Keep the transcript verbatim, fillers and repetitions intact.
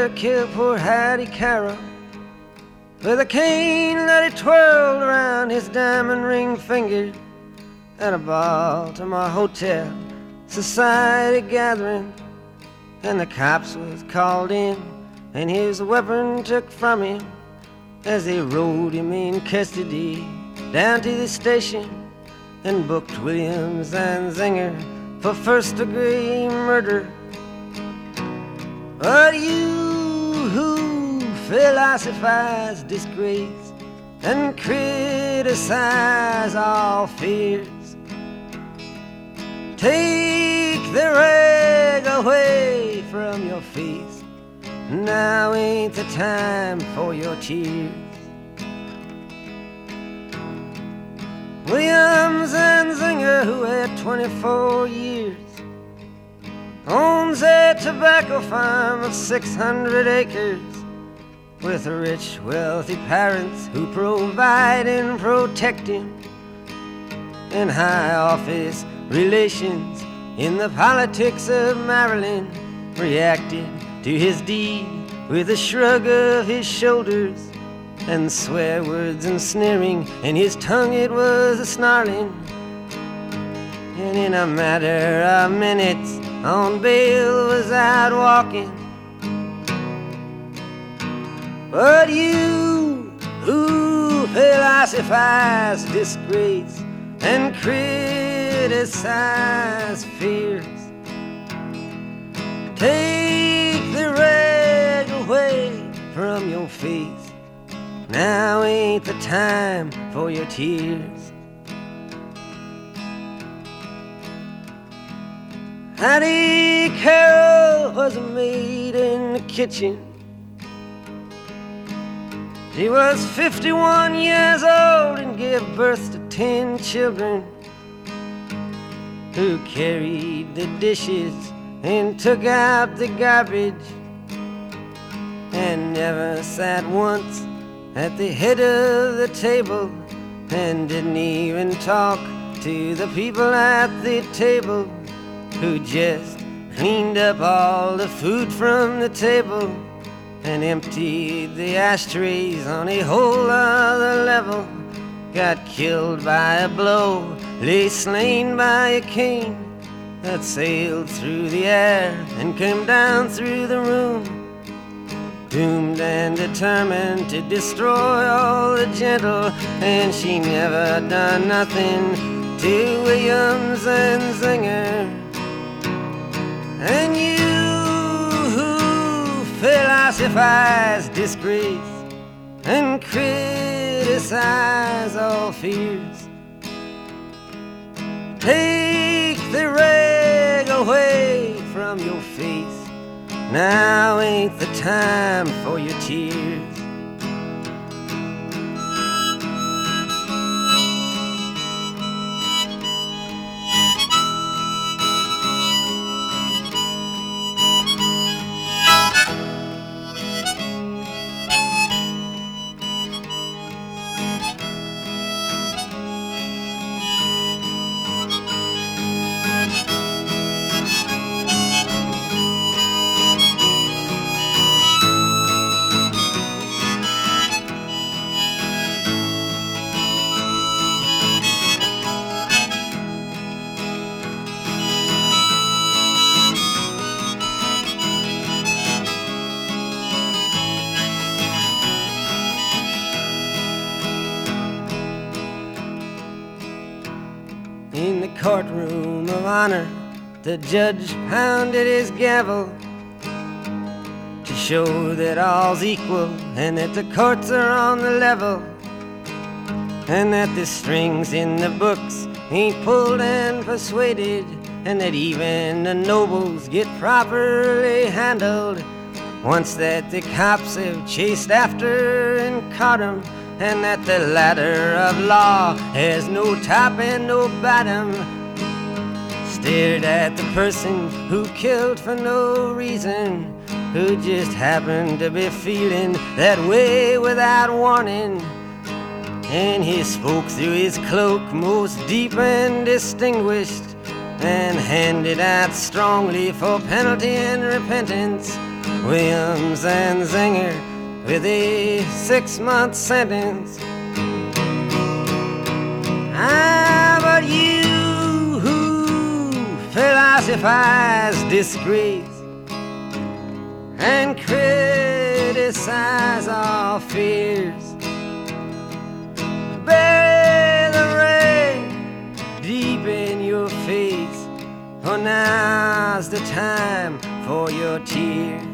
Sheriff killed poor Hattie Carroll with a cane that he twirled around his diamond ring finger at a Baltimore hotel society gathering. And the cops was called in and his weapon took from him as they rode him in custody down to the station and booked Williams and Zinger for first degree murder. But you who philosophize disgrace and criticize all fears, take the rag away from your face. Now ain't the time for your tears. Williams and Zinger, who had twenty-four years, owns a tobacco farm of six hundred acres with rich, wealthy parents who provide and protect him, and high office relations in the politics of Maryland reacted to his deed with a shrug of his shoulders and swear words and sneering, and his tongue it was a snarling. And in a matter of minutes on bail was out walking. But you who philosophize disgrace and criticize fears, take the rag away from your face. Now ain't the time for your tears. Hattie Carroll was a maid in the kitchen. She was fifty-one years old and gave birth to ten children, who carried the dishes and took out the garbage, and never sat once at the head of the table, and didn't even talk to the people at the table, who just cleaned up all the food from the table and emptied the ashtrays on a whole other level. Got killed by a blow, lay slain by a cane that sailed through the air and came down through the room, doomed and determined to destroy all the gentle. And she never done nothing to Williams and Zinger. And you who philosophize disgrace and criticize all fears, take the rag away from your face. Now ain't the time for your tears. In the courtroom of honor, the judge pounded his gavel to show that all's equal and that the courts are on the level, and that the strings in the books ain't pulled and persuaded, and that even the nobles get properly handled once that the cops have chased after and caught 'em, and that the ladder of law has no top and no bottom. Stared at the person who killed for no reason, who just happened to be feeling that way without warning. And he spoke through his cloak most deep and distinguished, and handed out strongly for penalty and repentance. Williams and Zenger with a six-month sentence. Ah, but you who philosophize disgrace and criticize our fears, bury the rain deep in your face, for now's the time for your tears.